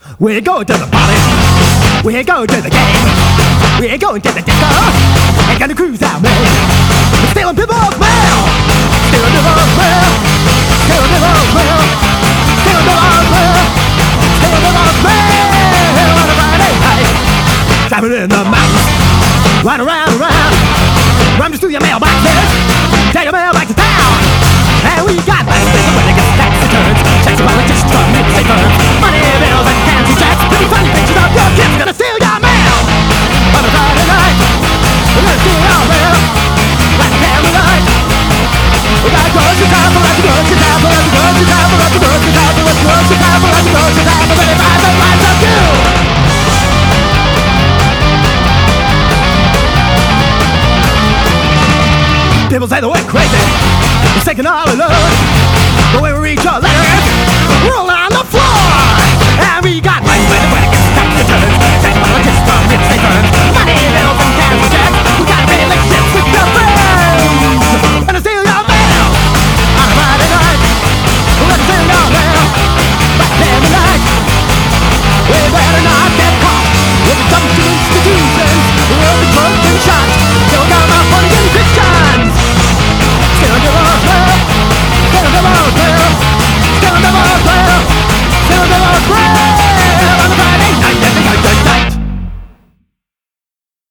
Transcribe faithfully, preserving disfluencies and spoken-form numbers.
We're going to the party. We're going to the game. We're going to the disco. We're gonna cruise out, man. We're stealing people's mail. Stealing people's mail. Stealing people's mail. Stealing people's mail. Stealing people's mail on a Friday night. Driving in the mountains. Ride around, around. Rummage through your mailboxes. Take your mail back to town. And we got that thing when it gets tax returns. Checks about the just from newspapers. Money bills and fancy checks. Pretty funny pictures of your kids gonna steal your mail. On a Friday night, we're gonna steal your mail. Like a candlelight. We got grocery time for us, grocery time for us, grocery time for us, grocery time for us, grocery time for us, grocery time for us, thirty-five and lights up you. People say that we're crazy. We're taking all